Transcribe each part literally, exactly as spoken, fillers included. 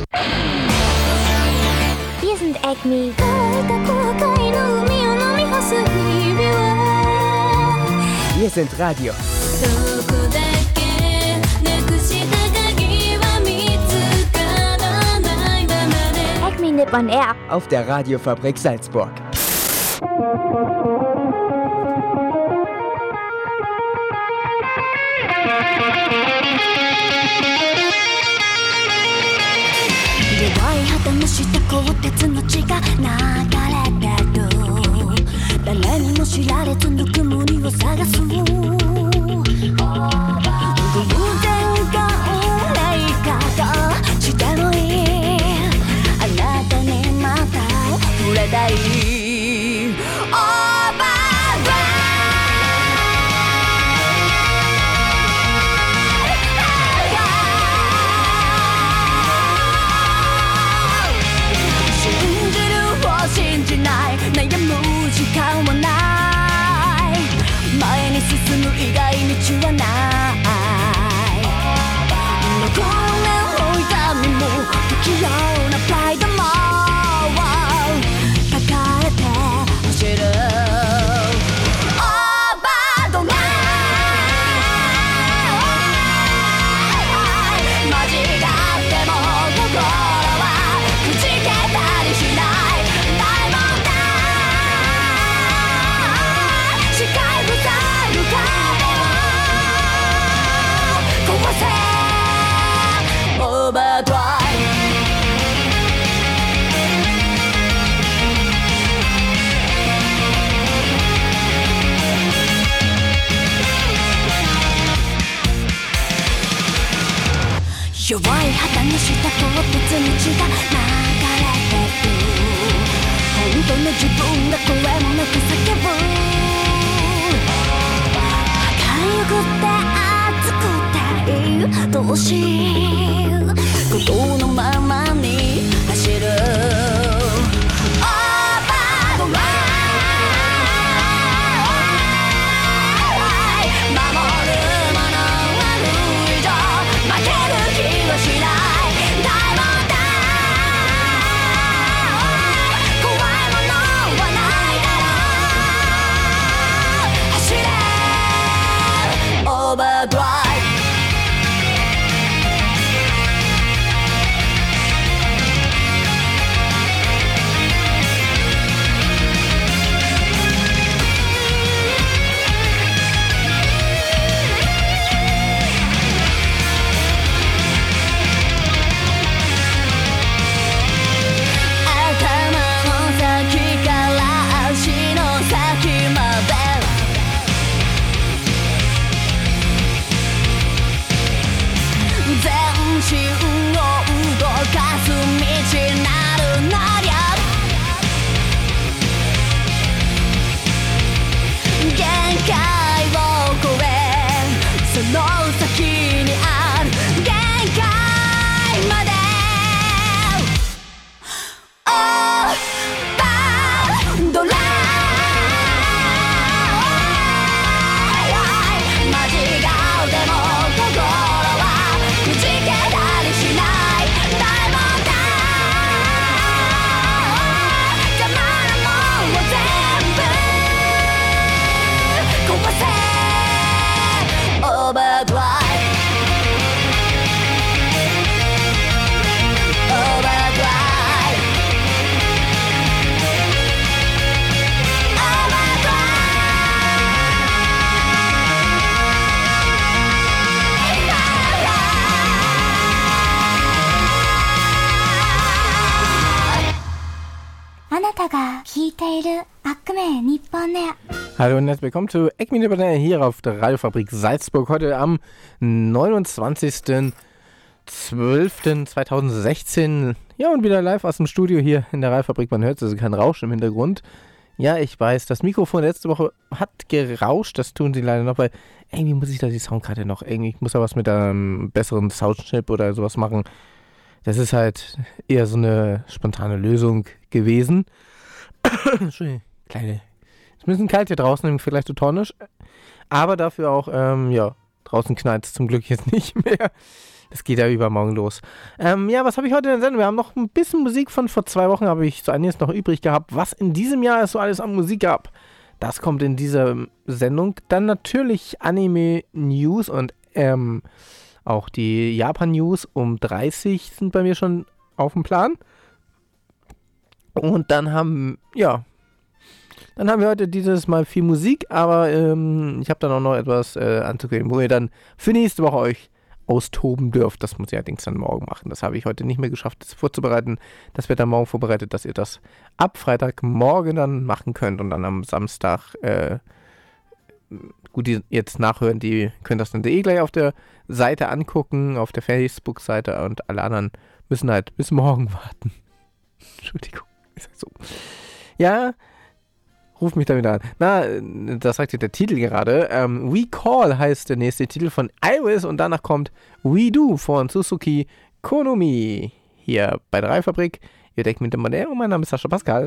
Wir sind Acme. Wir sind Radio. Acme Nippon Air. Auf der Radiofabrik Salzburg. 弱い旗の下と別の血が流れてる本当の自分が声もなく叫ぶ明るくて熱くて愛しいことのままに走る Hallo und herzlich willkommen zu Acme Nippon Air hier auf der Radiofabrik Salzburg. Heute am neunundzwanzigsten zwölften zweitausendsechzehn. Ja, und wieder live aus dem Studio hier in der Radiofabrik. Man hört also kein Rauschen im Hintergrund. Ja, ich weiß, das Mikrofon letzte Woche hat gerauscht. Das tun sie leider noch, weil irgendwie muss ich da die Soundkarte noch, irgendwie ich muss da was mit einem besseren Soundchip oder sowas machen. Das ist halt eher so eine spontane Lösung gewesen. Entschuldigung, kleine... Es ist ein bisschen kalt hier draußen, vielleicht so tornisch. Aber dafür auch, ähm, ja, draußen knallt es zum Glück jetzt nicht mehr. Das geht ja übermorgen los. Ähm, ja, was habe ich heute in der Sendung? Wir haben noch ein bisschen Musik von vor zwei Wochen, habe ich so einiges noch übrig gehabt. Was in diesem Jahr es so alles an Musik gab, das kommt in dieser Sendung. Dann natürlich Anime-News und ähm, auch die Japan-News um dreißig sind bei mir schon auf dem Plan. Und dann haben, ja, dann haben wir heute dieses Mal viel Musik, aber ähm, ich habe dann auch noch etwas äh, anzukündigen, wo ihr dann für nächste Woche euch austoben dürft. Das muss ich allerdings dann morgen machen. Das habe ich heute nicht mehr geschafft, das vorzubereiten. Das wird dann morgen vorbereitet, dass ihr das ab Freitagmorgen dann machen könnt und dann am Samstag, äh, gut, die jetzt nachhören, die können das dann eh gleich auf der Seite angucken, auf der Facebook-Seite, und alle anderen müssen halt bis morgen warten. Entschuldigung, ist halt so. Ja, ruf mich da wieder an. Na, das sagt ja der Titel gerade. Ähm, We Call heißt der nächste Titel von Iris und danach kommt We Do von Suzuki Konomi. Hier bei der Reifabrik. Ihr deckt mit dem Modell und mein Name ist Sascha Pascal.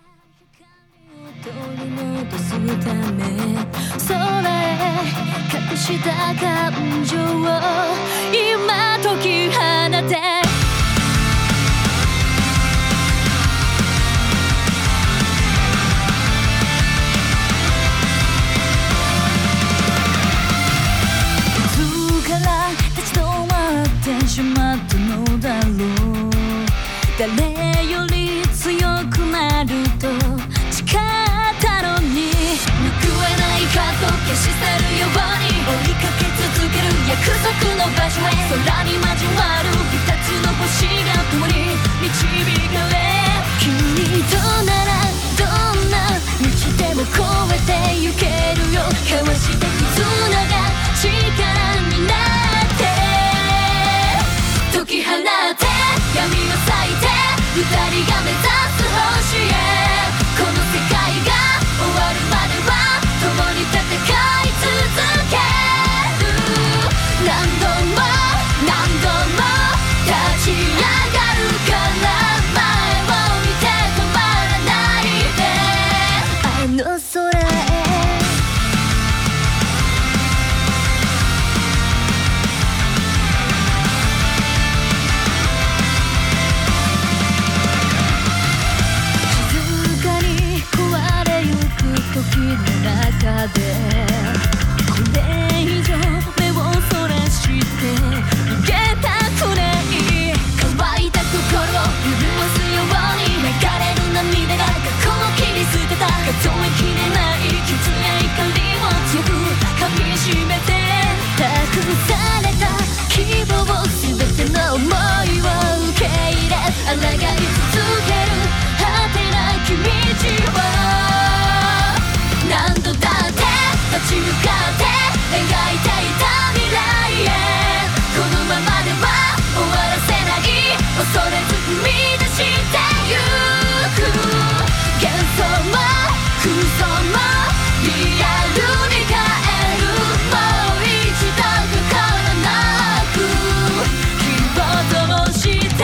しまったのだろう誰より強くなると誓ったのに報わないかと消し去るように追いかけ続ける約束の場所へ空に交わる二つの星が共に導かれ君とならどんな道でも越えてゆけるよ交わして絆が力になって解き放って闇を裂いて二人が目指す星へこの世界が終わるまでは共に戦い続ける何度も何度も立ち上がるから前を見て止まらないであの空へ時の中でこれ以上目をそらして逃げたくない乾いた心を潤すように流れる涙が過去を切り捨てた数えきれない傷や怒りを強く噛みしめて託された希望全ての想いを受け入れ抗い続ける果てなき道を何度だって立ち向かって描いていた未来へこのままでは終わらせない恐れず踏み出してゆく幻想も空想もリアルに変えるもう一度心なく火を灯して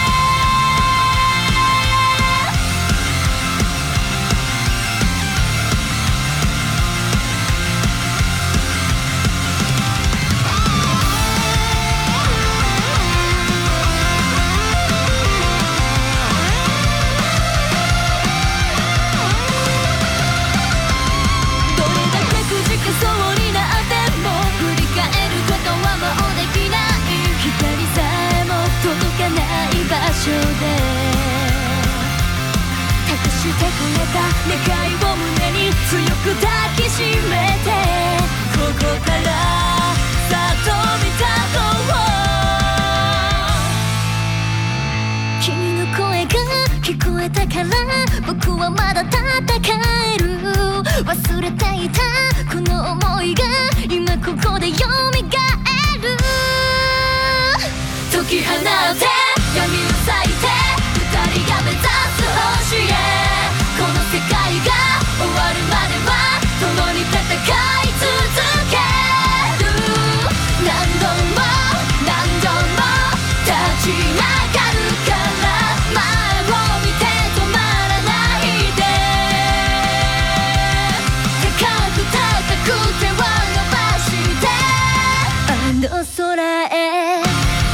そうになっても振り返ることはもうできない光さえも届かない場所で託してくれた願いを胸に強く抱きしめてここからさっと見たと君の声が聞こえたから僕はまだ戦える忘れていたこの想いが今ここで蘇る解き放って闇を裂いて二人が目指す星へこの世界が終わるまでは共に戦い続ける何度も何度も立ち上がるから前を見て止まらないで高く高く手を伸ばしてあの空へ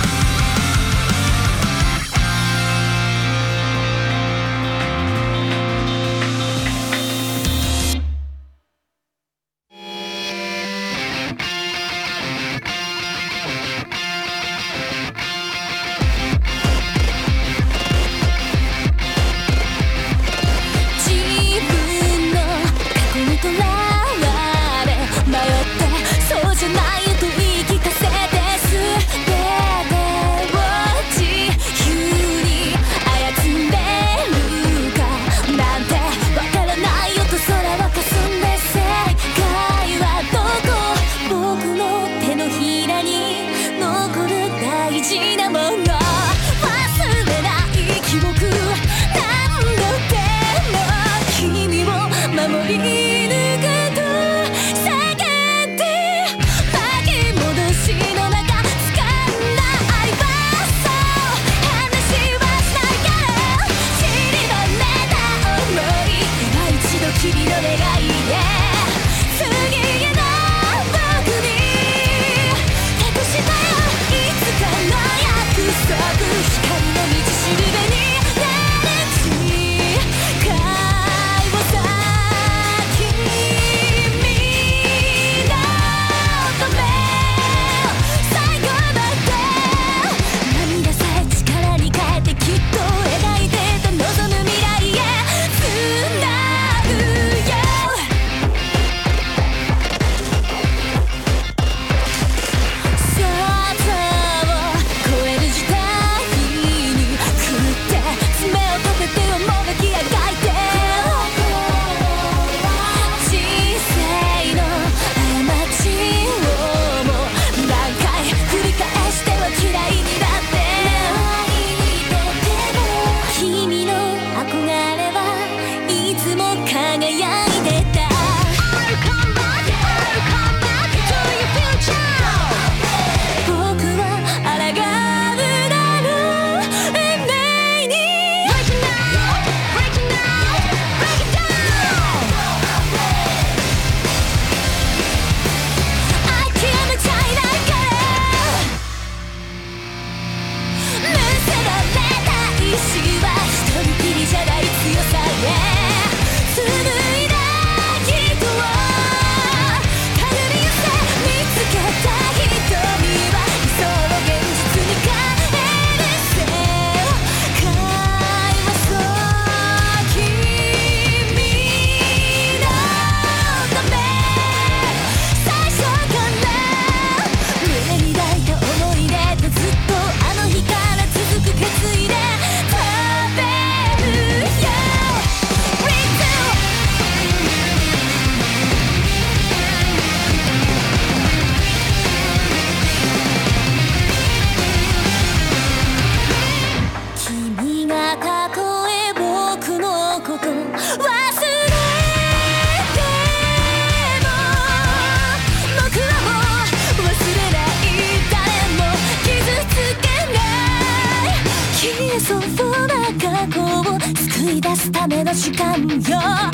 ソフな過去を救い出すための時間よここ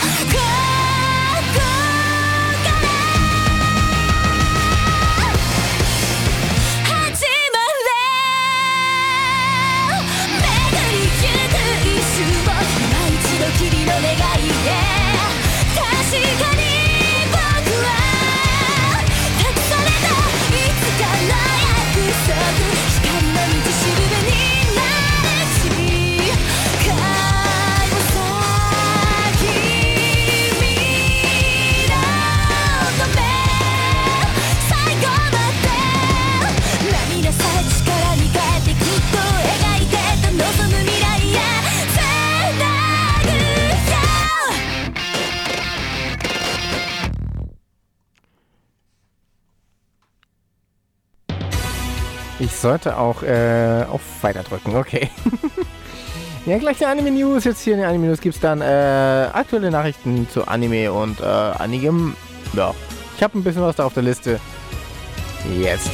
から始まれ巡りゆく一瞬を今一度きりの願いへ確かに僕は託されたいつかの約束光の道しるべになるし会を先未来のため最後まで涙さえ力に変えてきっと描いてた望む未来へつなぐよ Ich sollte auch äh, auf Weiter drücken, okay. Ja, gleich die Anime-News. Jetzt hier in den Anime-News gibt es dann äh, aktuelle Nachrichten zu Anime und äh, einigem. Ja, ich habe ein bisschen was da auf der Liste. Jetzt.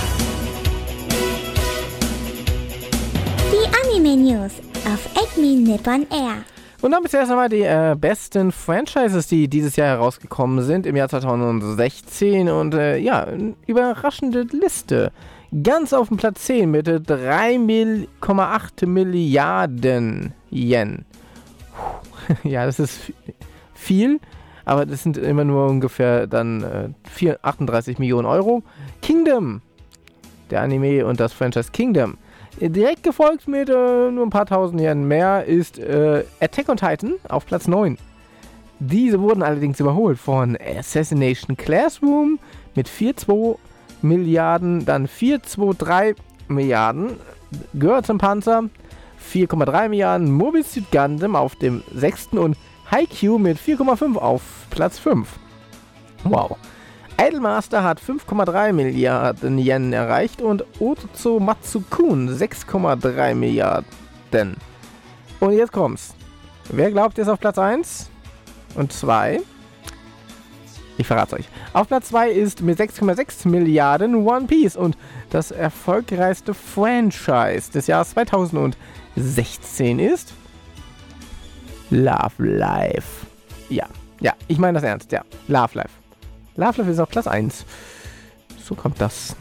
Die Anime News auf Acme Nippon Air. Und dann bis erst einmal die äh, besten Franchises, die dieses Jahr herausgekommen sind im Jahr zweitausendsechzehn. Und äh, ja, eine überraschende Liste. Ganz auf dem Platz zehn mit drei Komma acht Milliarden Yen. Ja, das ist viel, aber das sind immer nur ungefähr dann äh, achtunddreißig Millionen Euro. Kingdom, der Anime und das Franchise Kingdom. Direkt gefolgt mit äh, nur ein paar tausend Yen mehr ist äh, Attack on Titan auf Platz neun. Diese wurden allerdings überholt von Assassination Classroom mit vier Komma zwei Milliarden, dann vier Komma drei Milliarden, gehört zum Panzer, vier Komma drei Milliarden, Mobile Suit Gundam auf dem sechsten und Haikyuu mit vier Komma fünf auf Platz fünf. Wow. Idolmaster hat fünf Komma drei Milliarden Yen erreicht und Otozo Matsukun sechs Komma drei Milliarden. Und jetzt kommt's. Wer glaubt jetzt auf Platz eins und zwei? Ich verrate euch. Auf Platz zwei ist mit sechs Komma sechs Milliarden One Piece und das erfolgreichste Franchise des Jahres zweitausendsechzehn ist Love Live. Ja, ja, ich meine das ernst, ja. Love Live. Love Live ist auf Platz eins. So kommt das.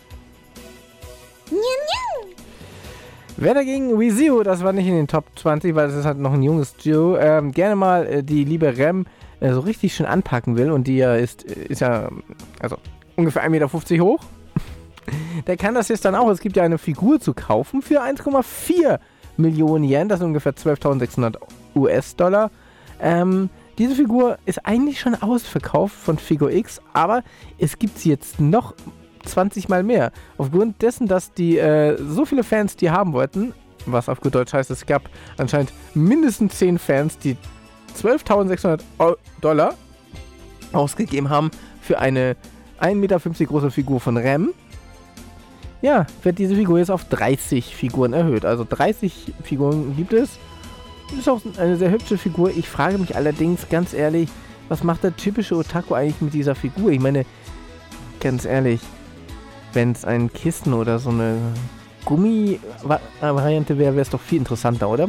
Wer dagegen ReZero, das war nicht in den Top zwanzig, weil das ist halt noch ein junges Duo, ähm, gerne mal äh, die liebe Rem äh, so richtig schön anpacken will und die ja ist, ist ja also ungefähr ein Meter fünfzig hoch, der kann das jetzt dann auch. Es gibt ja eine Figur zu kaufen für eins Komma vier Millionen Yen, das sind ungefähr zwölftausendsechshundert U S-Dollar. Ähm, diese Figur ist eigentlich schon ausverkauft von Figur X, aber es gibt sie jetzt noch zwanzig Mal mehr. Aufgrund dessen, dass die äh, so viele Fans die haben wollten, was auf gut Deutsch heißt, es gab anscheinend mindestens zehn Fans, die zwölftausendsechshundert Dollar ausgegeben haben für eine ein Meter fünfzig große Figur von Rem. Ja, wird diese Figur jetzt auf dreißig Figuren erhöht. Also dreißig Figuren gibt es. Ist auch eine sehr hübsche Figur. Ich frage mich allerdings ganz ehrlich, was macht der typische Otaku eigentlich mit dieser Figur? Ich meine, ganz ehrlich, wenn es ein Kissen oder so eine Gummi-Variante wäre, wäre es doch viel interessanter, oder?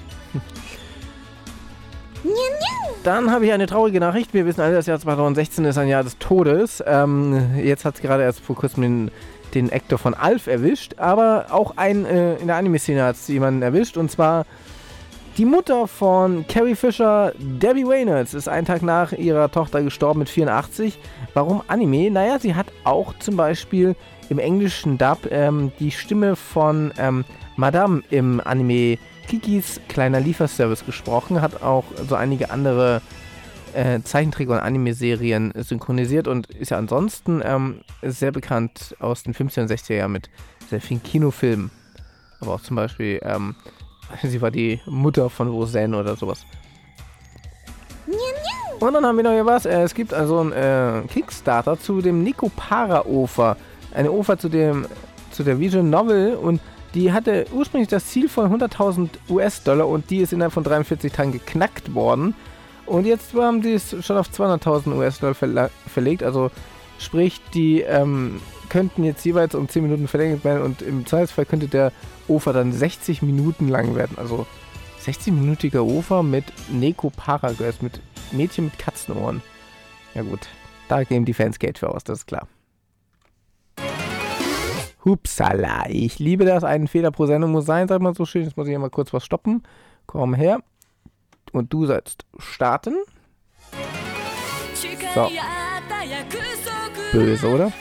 Dann habe ich eine traurige Nachricht. Wir wissen alle, das Jahr zweitausendsechzehn ist ein Jahr des Todes. Ähm, jetzt hat es gerade erst vor kurzem den, den Actor von Alf erwischt, aber auch ein, äh, in der Anime-Szene hat es jemanden erwischt, und zwar die Mutter von Carrie Fisher, Debbie Reynolds, ist einen Tag nach ihrer Tochter gestorben mit vierundachtzig. Warum Anime? Naja, sie hat auch zum Beispiel im englischen Dub ähm, die Stimme von ähm, Madame im Anime Kikis kleiner Lieferservice gesprochen, hat auch so einige andere äh, Zeichentrick- und Anime-Serien synchronisiert und ist ja ansonsten ähm, sehr bekannt aus den fünfziger und sechziger Jahren mit sehr vielen Kinofilmen. Aber auch zum Beispiel ähm, sie war die Mutter von Roseanne oder sowas. Und dann haben wir noch hier was. Äh, es gibt also einen äh, Kickstarter zu dem Nekopara-Ofer. Eine Ofer zu dem zu der Visual Novel, und die hatte ursprünglich das Ziel von hunderttausend U S-Dollar und die ist innerhalb von dreiundvierzig Tagen geknackt worden. Und jetzt haben sie es schon auf zweihunderttausend U S-Dollar verla- verlegt. Also sprich, die ähm, könnten jetzt jeweils um zehn Minuten verlängert werden und im Zweifelsfall könnte der O V A dann sechzig Minuten lang werden. Also sechzig-minütiger O V A mit Neko Paragirls, mit Mädchen mit Katzenohren. Ja gut, da geben die Fans Geld für aus, das ist klar. Hupsala, ich liebe das, ein Fehler pro Sendung muss sein, sagt man so schön. Jetzt muss ich ja mal kurz was stoppen. Komm her. Und du sollst starten. So. Böse, oder?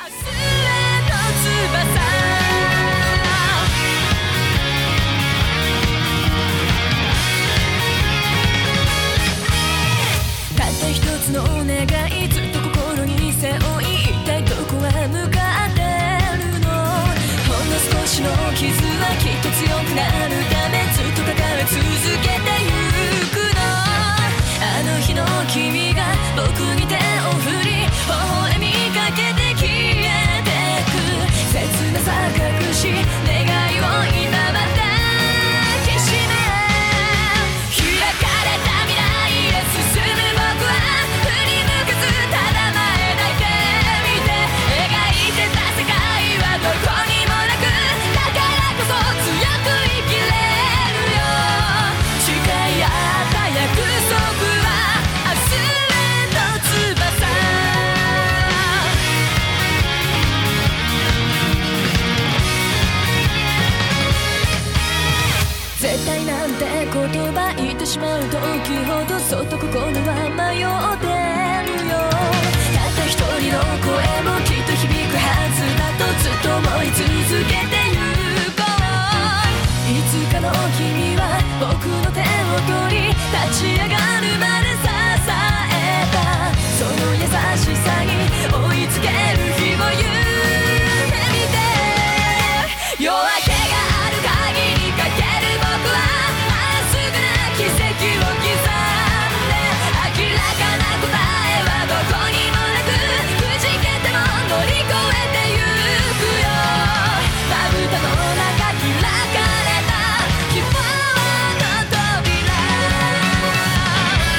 しまう時ほどそっと心は迷ってるよ。たった一人の声もきっと響くはずだとずっと思い続けてゆこう。いつかの君は僕の手を取り立ち上がるまで支えたその優しさに追いつける日を夢見て。夜明けがある限りかける僕は奇跡を刻んで明らかな答えはどこにもなくくじけても乗り越えてゆくよ。まぶたの中開かれた希望の扉。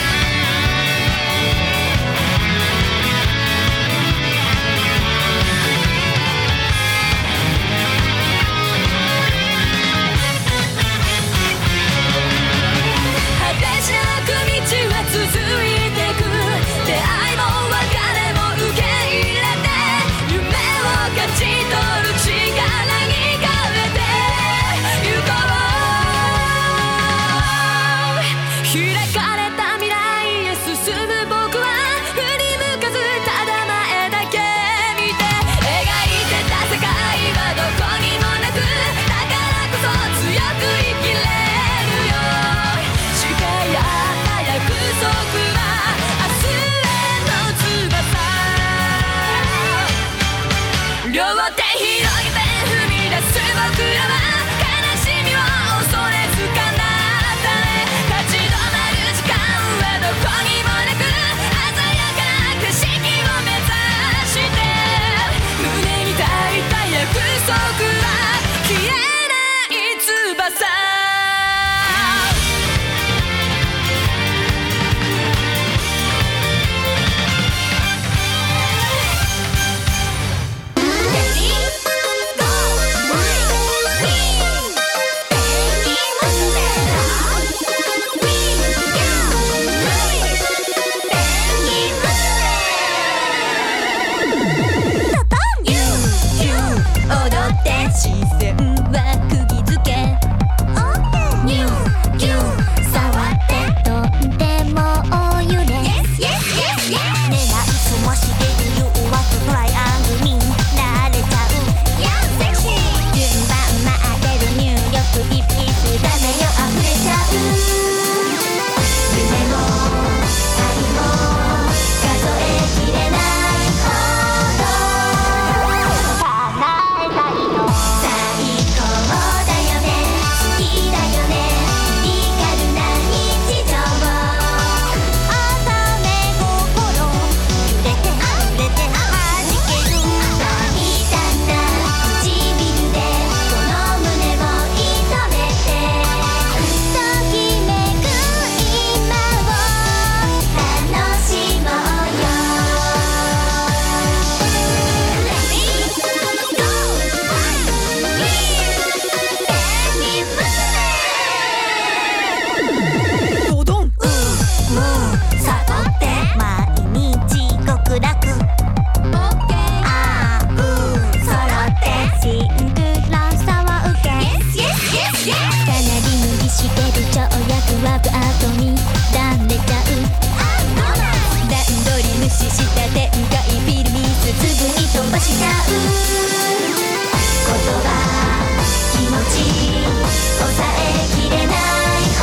後後に断れちゃう段取り無視した展開フィルミスすぐに飛ばしちゃう言葉気持ち抑えきれないほ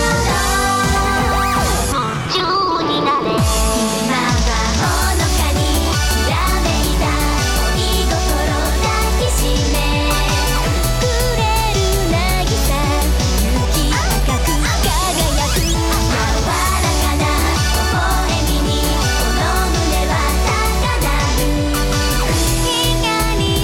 ど夢中になれ今はほのかにひらめいた恋心抱きしめくれる渚雪高く輝く柔らかな微笑みにこの胸は高鳴る光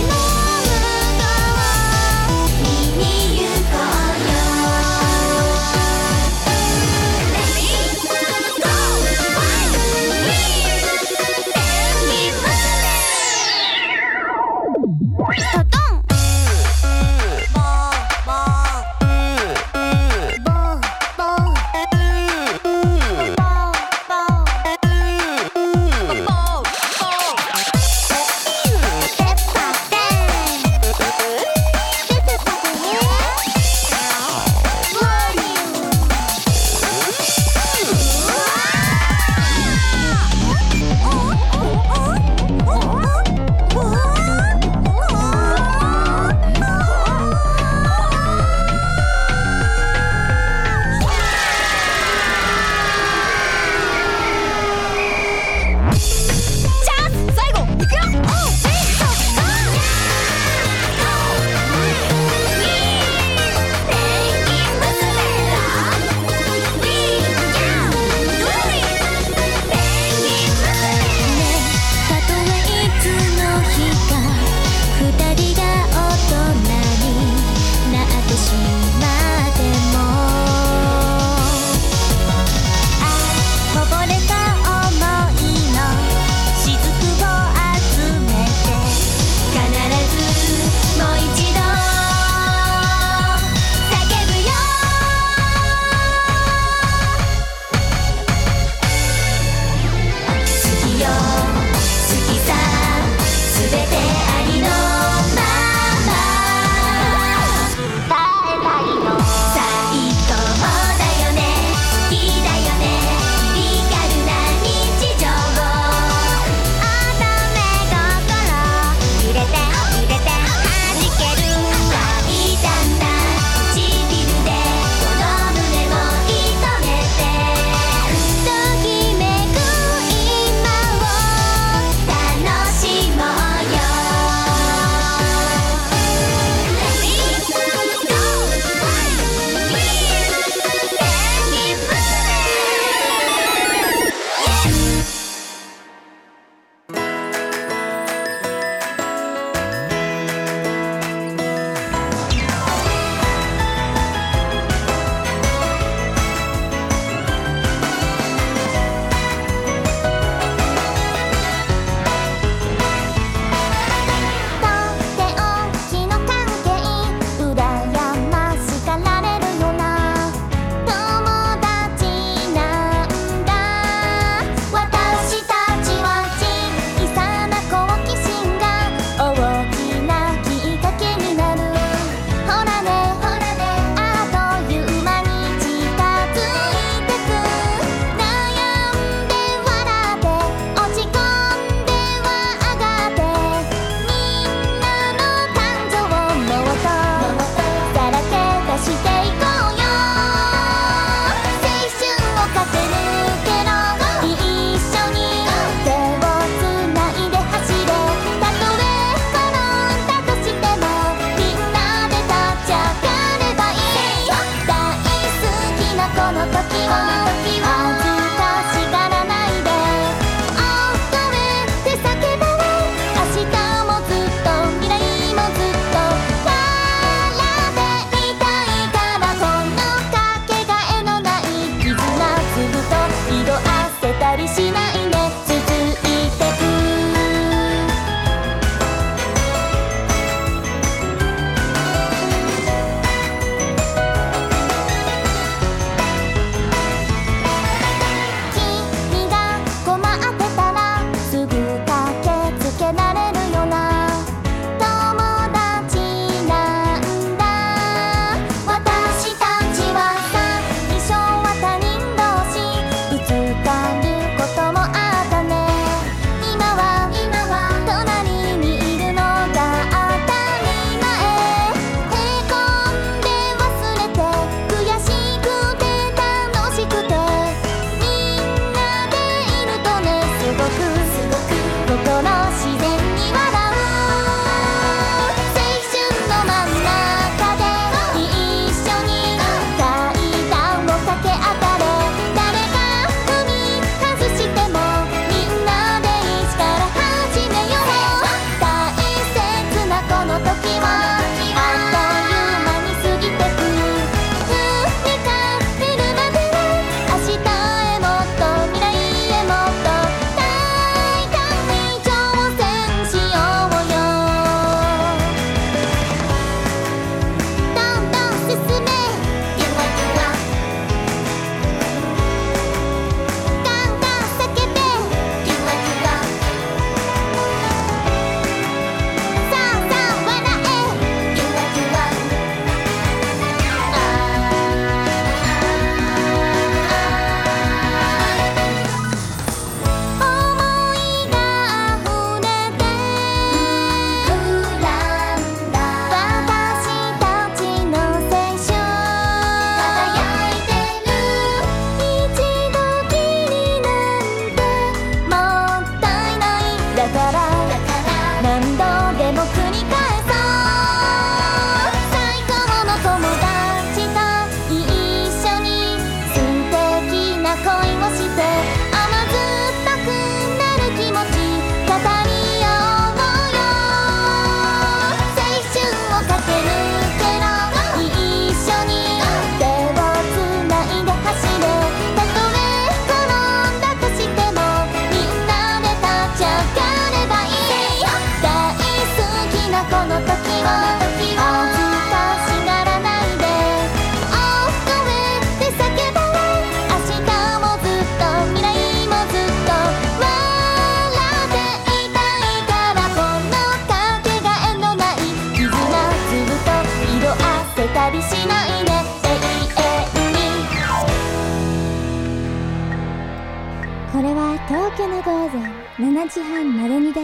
しちじはんまでにです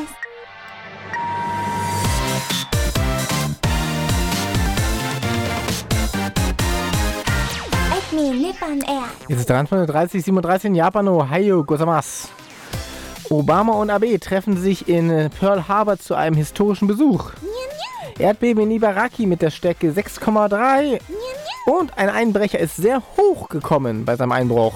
。Acme Nippon Air. Jetzt ist dreiunddreißig siebenunddreißig in Japan, Ohio, gozaimasu. Obama und Abe treffen sich in Pearl Harbor zu einem historischen Besuch. Erdbeben in Ibaraki mit der Stärke sechs Komma drei. Und ein Einbrecher ist sehr hoch gekommen bei seinem Einbruch.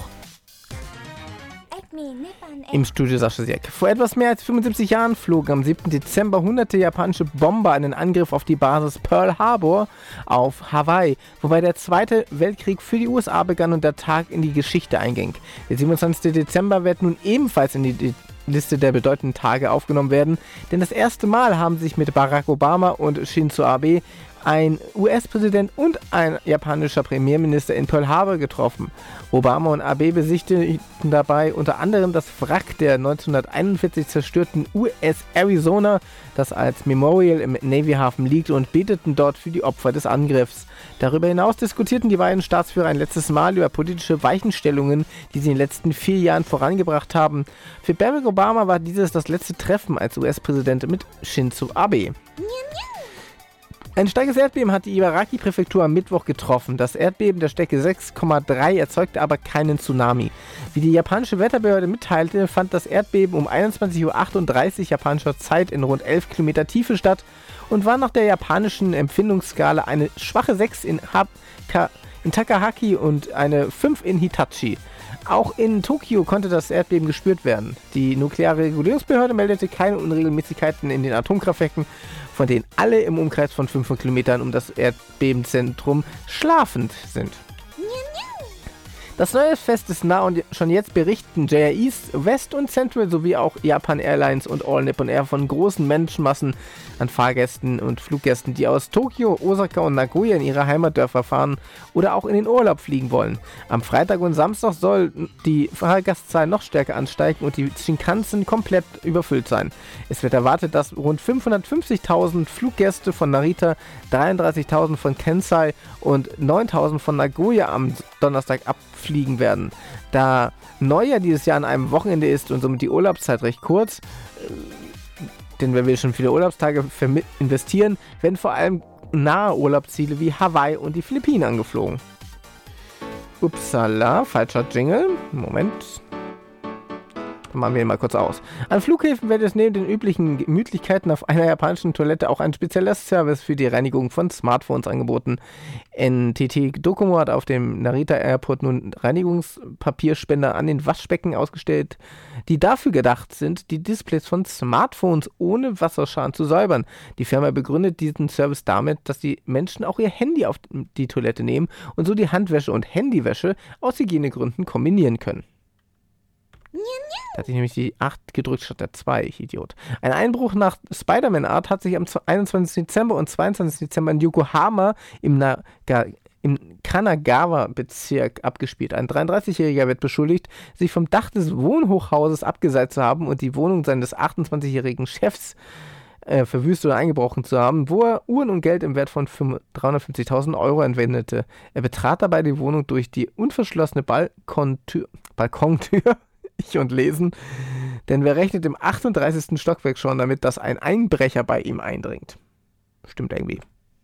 Im Studio Sascha Siek. Vor etwas mehr als fünfundsiebzig Jahren flogen am siebten Dezember hunderte japanische Bomber einen Angriff auf die Basis Pearl Harbor auf Hawaii, wobei der Zweite Weltkrieg für die U S A begann und der Tag in die Geschichte einging. Der siebenundzwanzigste Dezember wird nun ebenfalls in die Liste der bedeutenden Tage aufgenommen werden, denn das erste Mal haben sich mit Barack Obama und Shinzo Abe ein U S-Präsident und ein japanischer Premierminister in Pearl Harbor getroffen. Obama und Abe besichtigten dabei unter anderem das Wrack der neunzehnhunderteinundvierzig zerstörten U S Arizona, das als Memorial im Navy-Hafen liegt, und beteten dort für die Opfer des Angriffs. Darüber hinaus diskutierten die beiden Staatsführer ein letztes Mal über politische Weichenstellungen, die sie in den letzten vier Jahren vorangebracht haben. Für Barack Obama war dieses das letzte Treffen als U S-Präsident mit Shinzo Abe. Ein starkes Erdbeben hat die Ibaraki-Präfektur am Mittwoch getroffen. Das Erdbeben der Stärke sechs Komma drei erzeugte aber keinen Tsunami. Wie die japanische Wetterbehörde mitteilte, fand das Erdbeben um einundzwanzig Uhr achtunddreißig japanischer Zeit in rund elf Kilometer Tiefe statt und war nach der japanischen Empfindungsskala eine schwache sechs in, Hab- in Takahaki und eine fünf in Hitachi. Auch in Tokio konnte das Erdbeben gespürt werden. Die nukleare Regulierungsbehörde meldete keine Unregelmäßigkeiten in den Atomkraftwerken, von denen alle im Umkreis von fünfhundert Kilometern um das Erdbebenzentrum schlafend sind. Das neue Fest ist nah und schon jetzt berichten J R East, West und Central sowie auch Japan Airlines und All Nippon Air von großen Menschenmassen an Fahrgästen und Fluggästen, die aus Tokio, Osaka und Nagoya in ihre Heimatdörfer fahren oder auch in den Urlaub fliegen wollen. Am Freitag und Samstag soll die Fahrgastzahl noch stärker ansteigen und die Shinkansen komplett überfüllt sein. Es wird erwartet, dass rund fünfhundertfünfzigtausend Fluggäste von Narita, dreiunddreißigtausend von Kansai und neuntausend von Nagoya am Donnerstag abfliegen werden. Da Neujahr dieses Jahr an einem Wochenende ist und somit die Urlaubszeit recht kurz, äh, denn wer will schon viele Urlaubstage vermi- investieren, werden vor allem nahe Urlaubsziele wie Hawaii und die Philippinen angeflogen. Upsala, falscher Jingle. Moment. Dann machen wir ihn mal kurz aus. An Flughäfen wird es neben den üblichen Gemütlichkeiten auf einer japanischen Toilette auch ein spezieller Service für die Reinigung von Smartphones angeboten. N T T Docomo hat auf dem Narita Airport nun Reinigungspapierspender an den Waschbecken ausgestellt, die dafür gedacht sind, die Displays von Smartphones ohne Wasserschaden zu säubern. Die Firma begründet diesen Service damit, dass die Menschen auch ihr Handy auf die Toilette nehmen und so die Handwäsche und Handywäsche aus Hygienegründen kombinieren können. Da hatte ich nämlich die acht gedrückt statt der zwei, ich Idiot. Ein Einbruch nach Spider-Man-Art hat sich am einundzwanzigsten Dezember und zweiundzwanzigsten Dezember in Yokohama im, Naga, im Kanagawa-Bezirk abgespielt. Ein dreiunddreißigjähriger wird beschuldigt, sich vom Dach des Wohnhochhauses abgeseilt zu haben und die Wohnung seines achtundzwanzigjährigen Chefs äh, verwüstet oder eingebrochen zu haben, wo er Uhren und Geld im Wert von dreihundertfünfzigtausend Euro entwendete. Er betrat dabei die Wohnung durch die unverschlossene Balkontür, Balkontür Ich und lesen, denn wer rechnet im achtunddreißigsten Stockwerk schon damit, dass ein Einbrecher bei ihm eindringt? Stimmt irgendwie.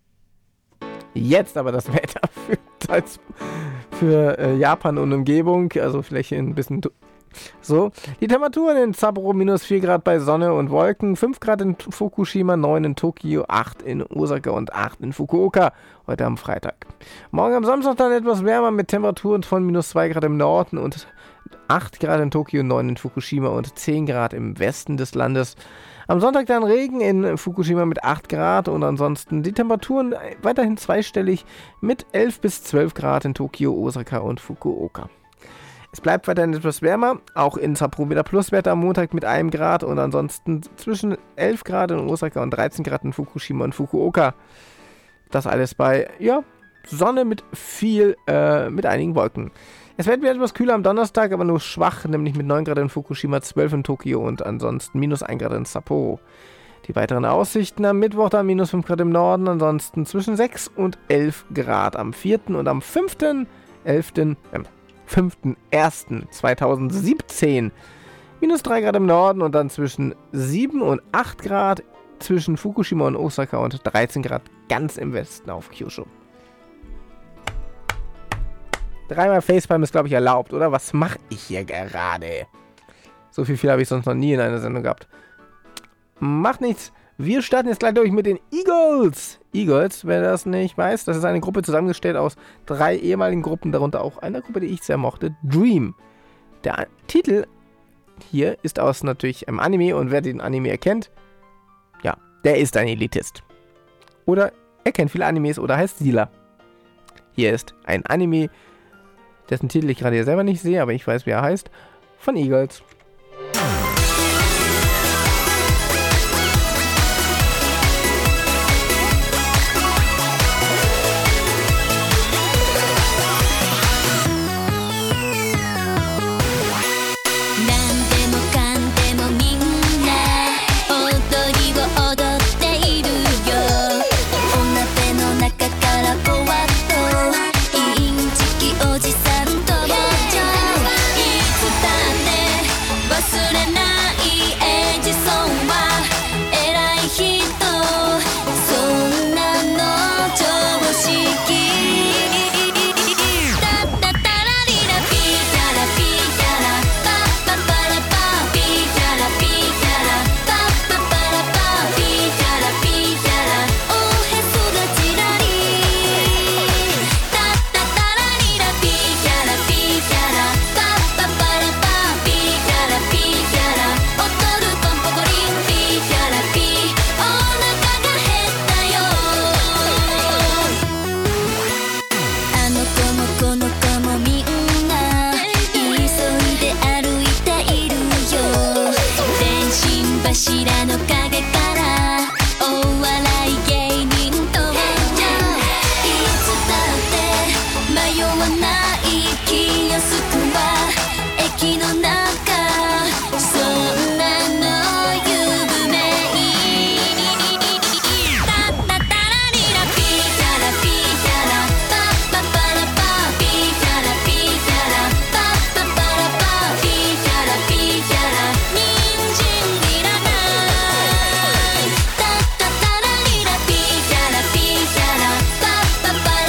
Jetzt aber das Wetter für, für äh, Japan und Umgebung, also vielleicht ein bisschen so. Die Temperaturen in Sapporo minus vier Grad bei Sonne und Wolken, fünf Grad in Fukushima, neun in Tokio, acht in Osaka und acht in Fukuoka, heute am Freitag. Morgen am Samstag dann etwas wärmer mit Temperaturen von minus zwei Grad im Norden und acht Grad in Tokio, neun in Fukushima und zehn Grad im Westen des Landes. Am Sonntag dann Regen in Fukushima mit acht Grad und ansonsten die Temperaturen weiterhin zweistellig mit elf bis zwölf Grad in Tokio, Osaka und Fukuoka. Es bleibt weiterhin etwas wärmer, auch in Sapporo wieder Pluswerte am Montag mit einem Grad und ansonsten zwischen elf Grad in Osaka und dreizehn Grad in Fukushima und Fukuoka. Das alles bei, ja, Sonne mit viel, äh, mit einigen Wolken. Es wird wieder etwas kühler am Donnerstag, aber nur schwach, nämlich mit neun Grad in Fukushima, zwölf in Tokio und ansonsten minus ein Grad in Sapporo. Die weiteren Aussichten am Mittwoch dann minus fünf Grad im Norden, ansonsten zwischen sechs und elf Grad am vierten und am fünften elften, äh, fünften ersten zweitausendsiebzehn minus drei Grad im Norden und dann zwischen sieben und acht Grad zwischen Fukushima und Osaka und dreizehn Grad ganz im Westen auf Kyushu. Dreimal Facepalm ist, glaube ich, erlaubt, oder? Was mache ich hier gerade? So viel viel habe ich sonst noch nie in einer Sendung gehabt. Macht nichts. Wir starten jetzt gleich durch mit den Eagles. Eagles, wer das nicht weiß, das ist eine Gruppe zusammengestellt aus drei ehemaligen Gruppen, darunter auch einer Gruppe, die ich sehr mochte, Dream. Der Titel hier ist aus natürlich einem Anime und wer den Anime erkennt, ja, der ist ein Elitist. Oder er kennt viele Animes oder heißt Sila. Hier ist ein Anime, dessen Titel ich gerade hier selber nicht sehe, aber ich weiß, wie er heißt, von Eagles.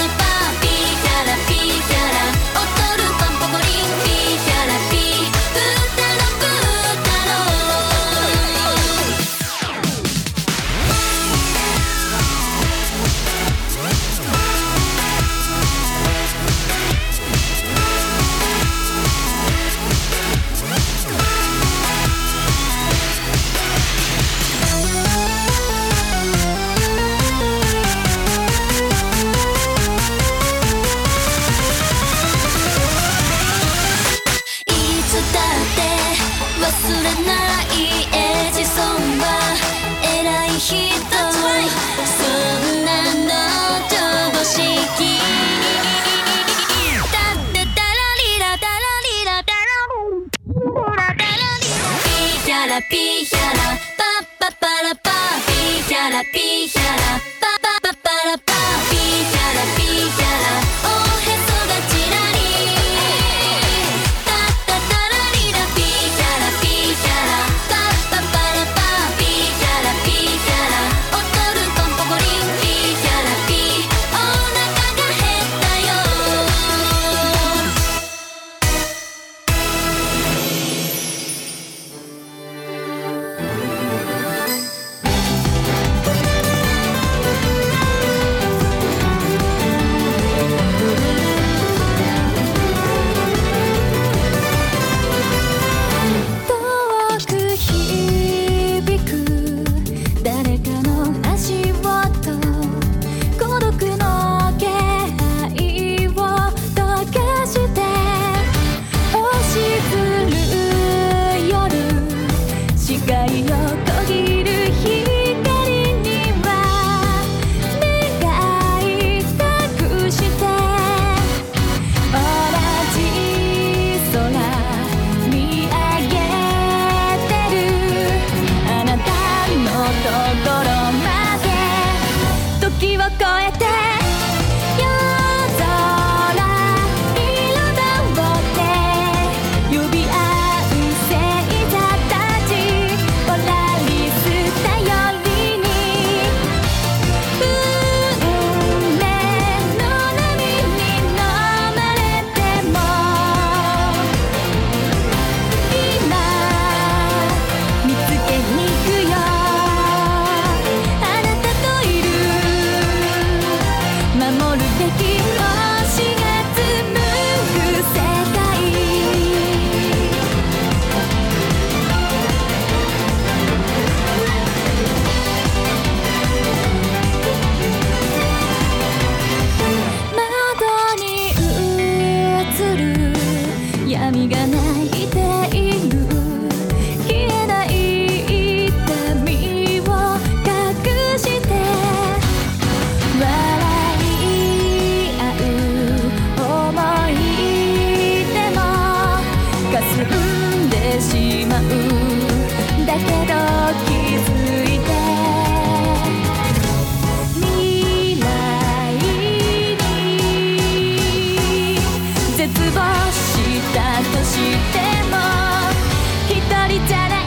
「 滅亡したとしても一人じゃない。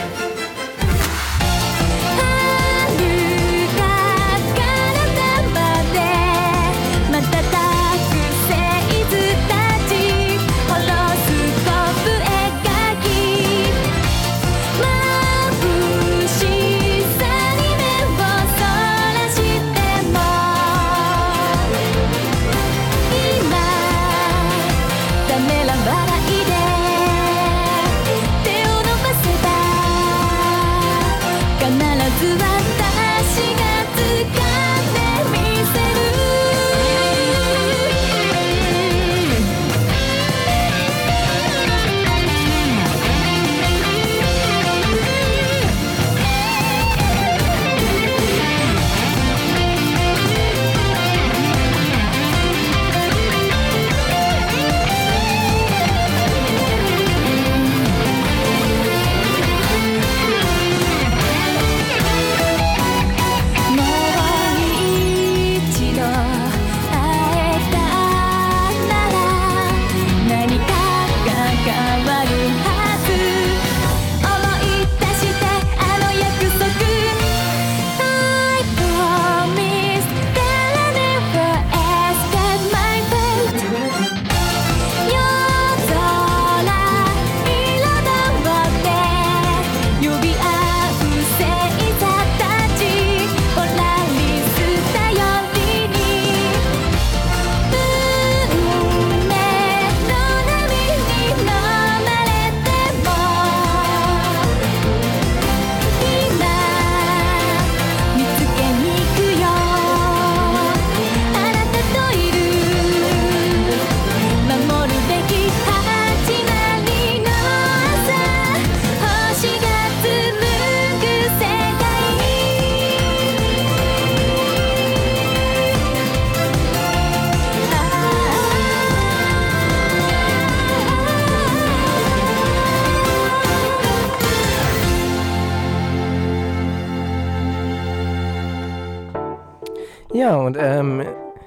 Ja, und ähm,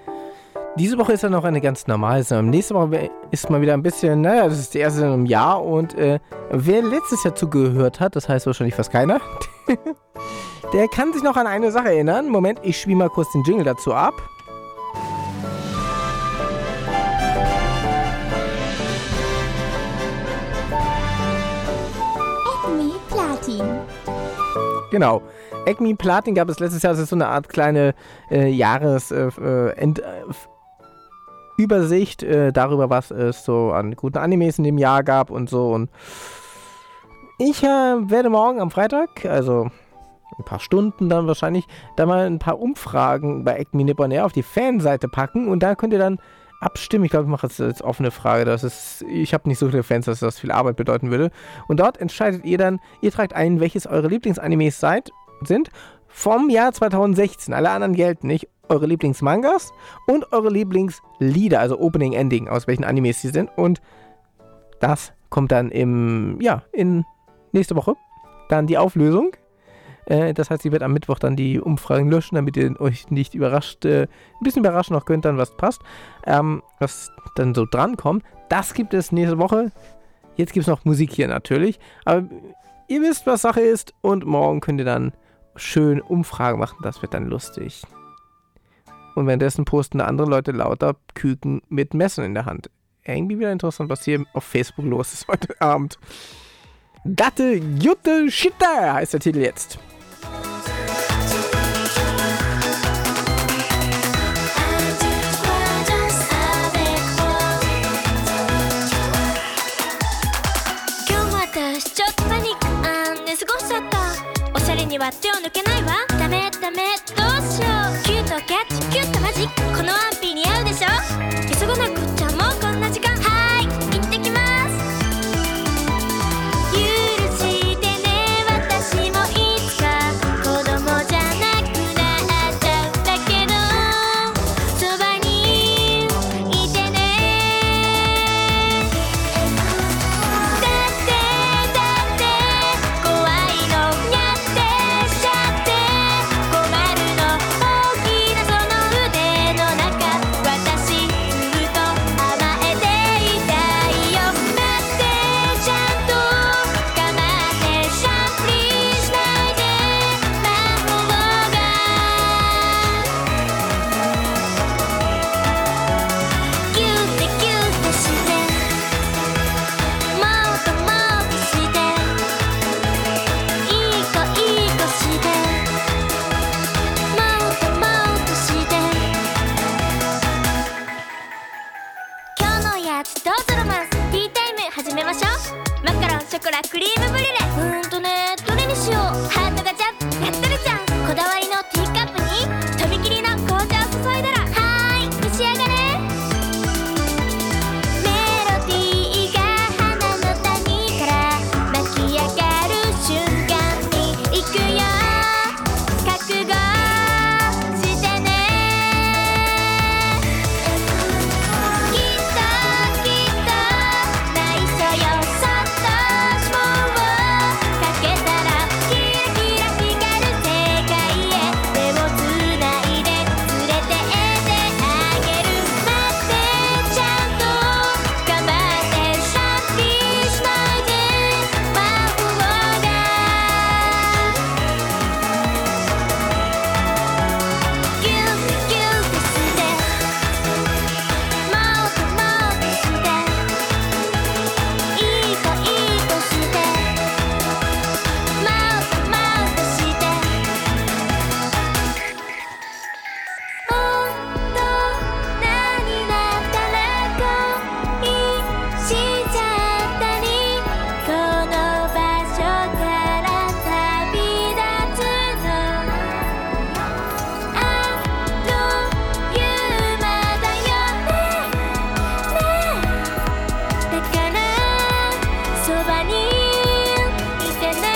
diese Woche ist ja noch eine ganz normale Sendung. Nächste Woche ist mal wieder ein bisschen, naja, das ist die erste Sendung im Jahr. Und äh, wer letztes Jahr zugehört hat, das heißt wahrscheinlich fast keiner, der kann sich noch an eine Sache erinnern. Moment, ich spiele mal kurz den Jingle dazu ab. Acme Platin. Genau. Acme Platin gab es letztes Jahr, das ist so eine Art kleine äh, Jahresübersicht äh, äh, darüber, was es so an guten Animes in dem Jahr gab und so. Und ich äh, werde morgen am Freitag, also ein paar Stunden dann wahrscheinlich, da mal ein paar Umfragen bei Acme Nippon Air auf die Fanseite packen und da könnt ihr dann abstimmen. Ich glaube, ich mache jetzt als offene Frage. Das ist, ich habe nicht so viele Fans, dass das viel Arbeit bedeuten würde. Und dort entscheidet ihr dann, ihr tragt ein, welches eure Lieblingsanimes seid, sind vom Jahr zweitausendsechzehn. Alle anderen gelten nicht. Eure Lieblingsmangas und eure Lieblingslieder, also Opening, Ending, aus welchen Animes sie sind. Und das kommt dann im, ja, in nächste Woche. Dann die Auflösung. Äh, das heißt, ihr werdet am Mittwoch dann die Umfragen löschen, damit ihr euch nicht überrascht, äh, ein bisschen überraschen noch könnt, dann was passt. Ähm, was dann so drankommt. Das gibt es nächste Woche. Jetzt gibt es noch Musik hier natürlich. Aber ihr wisst, was Sache ist. Und morgen könnt ihr dann schön Umfragen machen. Das wird dann lustig. Und währenddessen posten andere Leute lauter Küken mit Messern in der Hand. Irgendwie wieder interessant, was hier auf Facebook los ist heute Abend. Gatte Jutte Shitta heißt der Titel jetzt. 「 ショコラクリームブリュレ。うーんとねどれにしよう。ハートガチャやってるじゃん。こだわりのティーカップにとびきりの紅茶を注いだらはーい召し上がれ。メロディーが花の谷から巻き上がる瞬間に行くよ。覚悟してね。きっときっと内緒よ。そっと紐をかけたらキラキラ光る世界へ手をつないで連れてってあげる。待ってちゃんと頑張ってシャンピーしないで魔法がギュッギュッとしてもっともっとしていい子いい子してもっともっとして本当何だったら恋しちゃったりこの場所から旅立つのあっという間だよね。だからそばにいてね。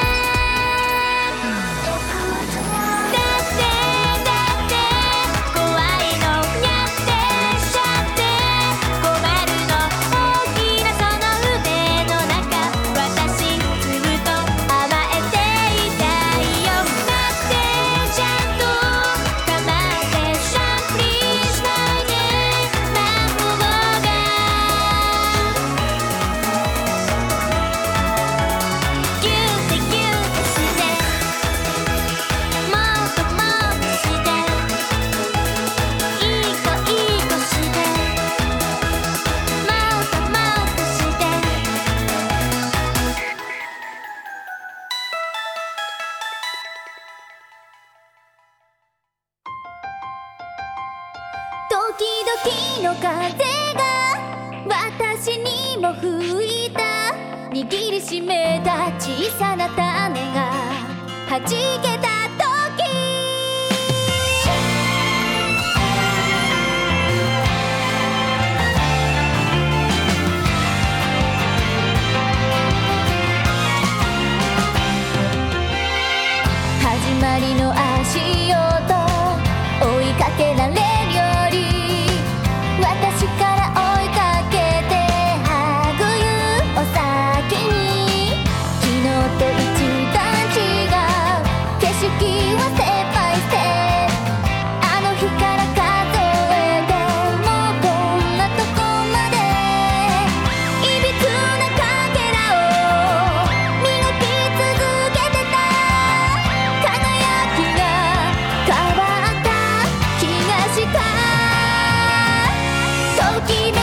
だってだって怖いのにゃってしちゃって困るの大きなその腕の中私ずっと甘えていたいよ。だってちゃんと構ってシャンプーしないで魔法がギュッてギュッてしてもっともっとしていい子いい子してもっともっとして時々の風が私にも吹いた。握りしめた小さな種が弾けた時始まりの足音追いかけられるより私から追いかけてはぐゆお先に昨日と一段違う景色はステップバイステップ。あの日から数えてもうこんなとこまでいびつなかけらを磨き続けてた。輝きが変わった気がした。ときめきの種を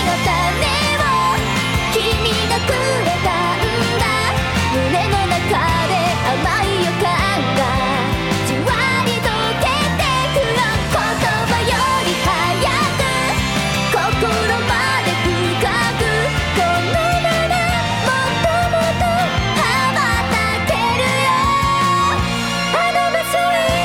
君がくれたんだ。胸の中で甘い予感がじわりとけてくる。言葉より早く心まで深くこのままもっともっと羽ばたけるよあの場所へ。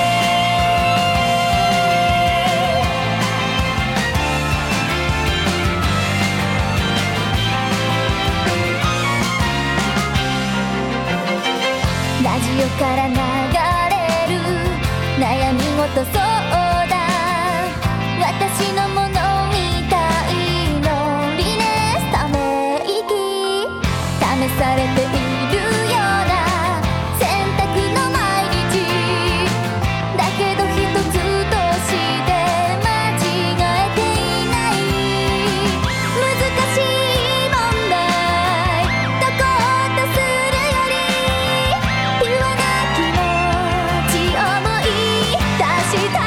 ラジオから流れる悩み事相談私のものみたいのリネスため息試されているような選択の毎日だけど一つとして間違えていない。難しい問題解こうとするよりピュアな気持ち思い出した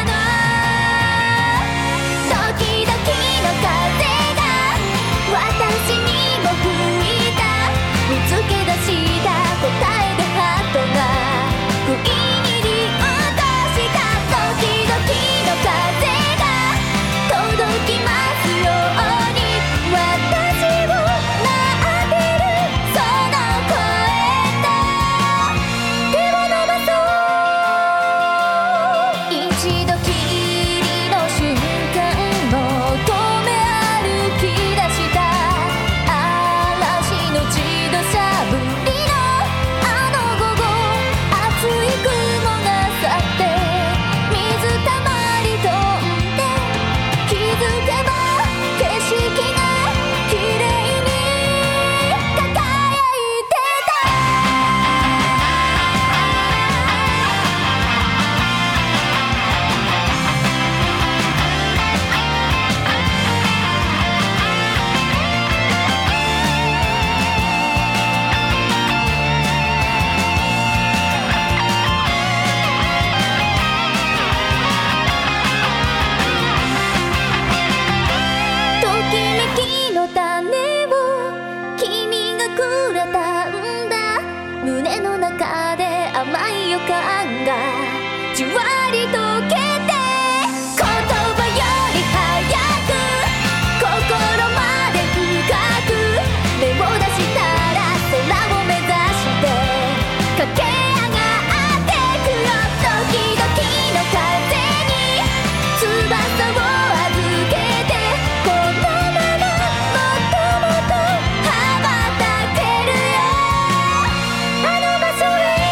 じわりとけて言葉より早く心まで深く目を出したら空を目指して駆け上がってくよ時々の風に翼を預けてこのままもっともっと羽ばたけるよあの場所へ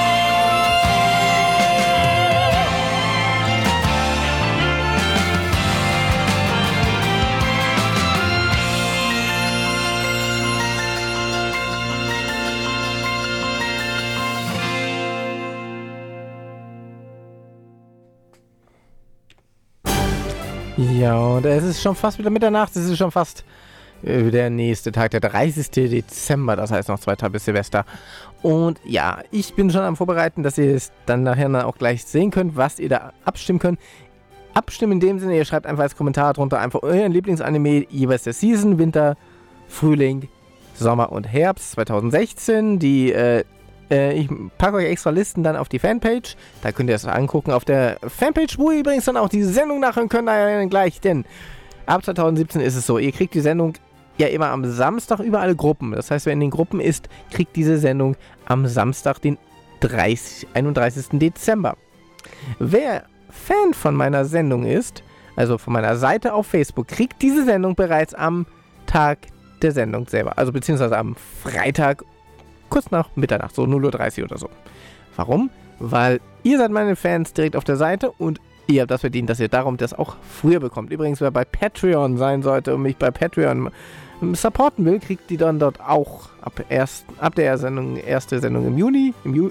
Ja, und es ist schon fast wieder Mitternacht, es ist schon fast äh, der nächste Tag, der dreißigste Dezember, das heißt noch zwei Tage bis Silvester. Und ja, ich bin schon am Vorbereiten, dass ihr es dann nachher dann auch gleich sehen könnt, was ihr da abstimmen könnt. Abstimmen in dem Sinne, ihr schreibt einfach als Kommentar drunter einfach euren Lieblingsanime jeweils der Season, Winter, Frühling, Sommer und Herbst zweitausendsechzehn. Die, äh, äh, ich packe euch extra Listen dann auf die Fanpage. Da könnt ihr es angucken auf der Fanpage, wo ihr übrigens dann auch die Sendung nachhören könnt, dann gleich. Denn ab zweitausendsiebzehn ist es so, ihr kriegt die Sendung ja immer am Samstag über alle Gruppen. Das heißt, wer in den Gruppen ist, kriegt diese Sendung am Samstag, den einunddreißigsten Dezember. Wer Fan von meiner Sendung ist, also von meiner Seite auf Facebook, kriegt diese Sendung bereits am Tag der Sendung selber. Also beziehungsweise am Freitag, kurz nach Mitternacht, so null Uhr dreißig oder so. Warum? Weil ihr seid meine Fans direkt auf der Seite und ihr habt das verdient, dass ihr darum das auch früher bekommt. Übrigens, wer bei Patreon sein sollte und mich bei Patreon supporten will, kriegt die dann dort auch ab, erst, ab der Sendung, erste Sendung im Juni, im Ju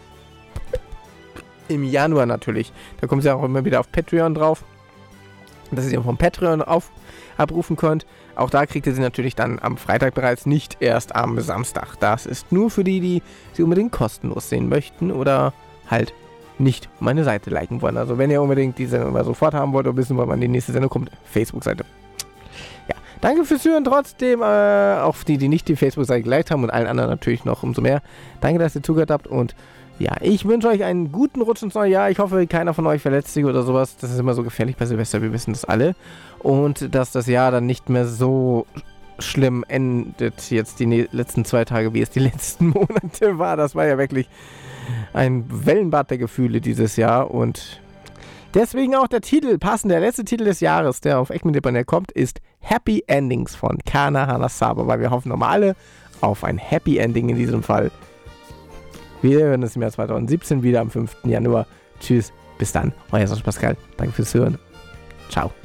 im Januar natürlich. Da kommt sie auch immer wieder auf Patreon drauf, dass ihr sie vom Patreon auf, abrufen könnt. Auch da kriegt ihr sie natürlich dann am Freitag bereits, nicht erst am Samstag. Das ist nur für die, die sie unbedingt kostenlos sehen möchten oder halt nicht meine Seite liken wollen. Also wenn ihr unbedingt die Sendung mal sofort haben wollt oder wissen wollt, wann die nächste Sendung kommt, Facebook-Seite. Ja, danke fürs Hören trotzdem, äh, auch die, die nicht die Facebook-Seite geliked haben und allen anderen natürlich noch umso mehr. Danke, dass ihr zugehört habt und ja, ich wünsche euch einen guten Rutsch ins neue Jahr. Ich hoffe, keiner von euch verletzt sich oder sowas. Das ist immer so gefährlich bei Silvester, wir wissen das alle. Und dass das Jahr dann nicht mehr so schlimm endet, jetzt die ne- letzten zwei Tage, wie es die letzten Monate war. Das war ja wirklich ein Wellenbad der Gefühle dieses Jahr. Und deswegen auch der Titel, passend, der letzte Titel des Jahres, der auf Ekminipperne kommt, ist Happy Endings von Kana Hanasawa, weil wir hoffen normale auf ein Happy Ending in diesem Fall. Wir hören uns im Jahr zweitausendsiebzehn wieder am fünften Januar. Tschüss, bis dann. Euer Sascha Pascal. Danke fürs Hören. Ciao.